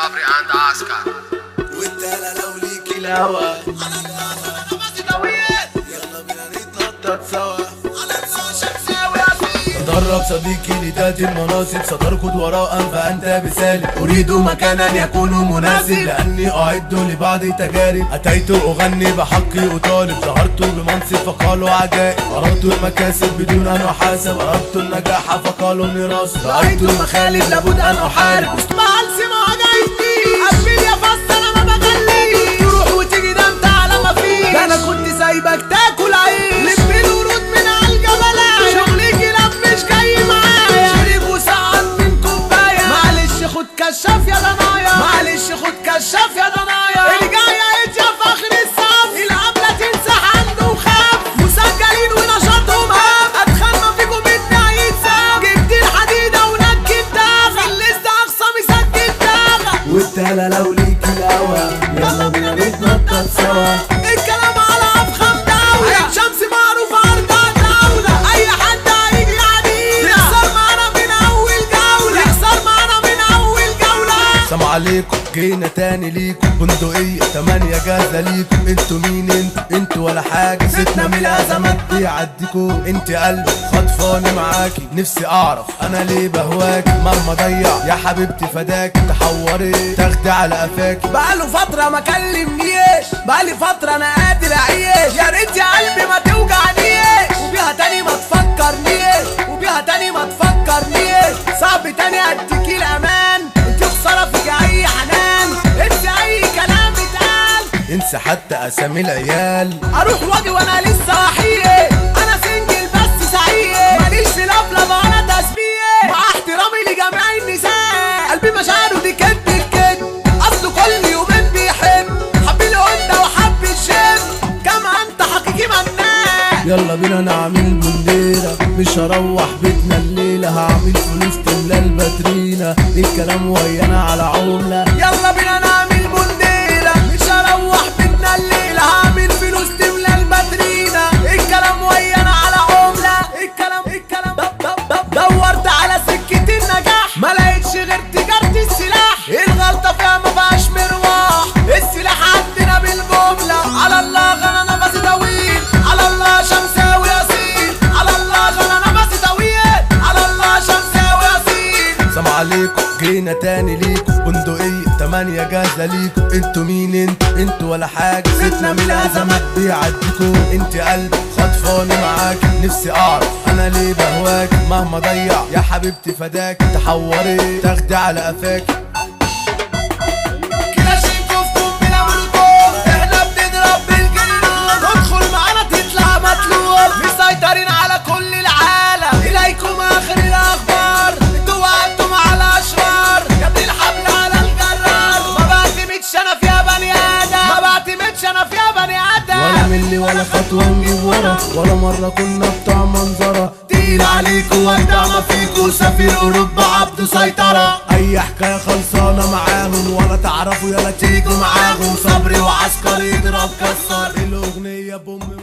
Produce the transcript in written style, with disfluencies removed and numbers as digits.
صبري عند عسكر والتالة لو ليك الهوى يلا بينا نتنطط سوا تدرب صديقي لذات المناصب ستركض وراء فأنت بسالب أريد مكانا يكون مناسب لأني أعد لبعض تجارب أتيت أغني بحقي أطالب ظهرت بمنصب فقالوا عجائب أردت المكاسب بدون أن أحاسب أردت النجاح فقالوا ميراث رأيت المخالب لابد أن أحارب اسمع السمع جايتي قبل يا فص أنا ما بغلي تروح وتيجي ده أنت على ما فيش ده أنا كنت سايبك تاكل عيش لف الورود من على الجبلات شغلي كلاب مش جاي معايا شرب وسعد من كوباية معلش خد كشاف يا ضنايا معلش خد كشاف يا ضنايا الجاية اتيا فخر الصف العملة تنسح عنده وخاف مسجلين ونشاطهم هام اتخنى فيكم بدنا يتساب جبت الحديدة ونكت داغة الليستة اقصى مسجل داغة والتالة لو ليك الهوى يلا بينا نتنطط سوا الكلام على افخم دولة عين شمس معروف ارض دولة اي حد هيجي علينا يخسر معانا من اول جولة يخسر معانا من اول جولة. سلام عليكم جينا تاني ليكم بندقية 8 جاهزة ليكم انتوا مين انتوا ولا حاجة ستنا من الازمات بيعديكوا انت قلبي خطفاني معاكي نفسي اعرف انا ليه بهواكي مهما ضيع يا حبيبتي فداكي تحوري تاخدي على قفاكي بقاله فترة ما كلمنيش بقالي فترة انا قادر اعيش يا ريت يا قلبي ما توجعنيش وبيها تاني ما تفكرنيش وبيها تاني ما تفكرنيش صعب تاني اديكي الامان انت خسارة فيك اي حنان انت اي كلام اتقال انسى حتى اسامي العيال اروح واجي وانا لسه وحيد انا سنجل بس سعيد ماليش في لفلفه وانا تسبيح مع احترامي لجميع النساء قلبي مشاعره دي كدب الكدب اصله كل يومين بيحب حب القنده وحب الشم كما انت حقيقي منان يلا بينا نعمل بنديرة مش هروح بيتنا الليلة هعمل فلوس تملى الباترينا الكلام ويانا على عملة يلا بينا نعمل بنديرة مش هروح بيتنا الليلة هعمل فلوس تملى الباترينا الكلام ويانا على عملة الكلام دورت على سكة النجاح ما لقيتش غير تجارة السلاح الغلطة فيها ما فيهاش مروح السلاح عندنا بالجملة على الله غنى نفسي طويل على الله شمساوي ياسين على الله غنى نفسي طويل على الله شمساوي ياسين. سلام عليكم جينا تاني ليكم بندقية 8 جاهزة ليكم انتوا مين انتوا ولا حاجة ستنا من الازمات بيعديكوا انت قلبي خطفاني معاكي نفسي اعرف انا ليه بهواكي مهما ضيع يا حبيبتي فداكي تحوري تاخدي على قفاكي كلاشينكوف قنبلة مولوتوف احنا بنضرب بالجنون تدخل معانا تطلع مطلوب مسيطرين على كل العالم اليكم اخر الاخبار انتوا وقعتم على اشرار يا ابن الحبل على الجرار ما بعتمدش انا فيها بني ادم ما بعتمدش انا فيها بني ادم ولا ملي ولا خطوة نجيب ورا ولا مرة كنا بتوع منظرة تقيل عليكوا واجدع ما فيكوا سفير اوروبا عبده سيطرة اي حكاية خلصانة معاهم ولا تعرفوا يلا تيجوا معاهم صبري وعسكري يضرب كسر الاغنية بوم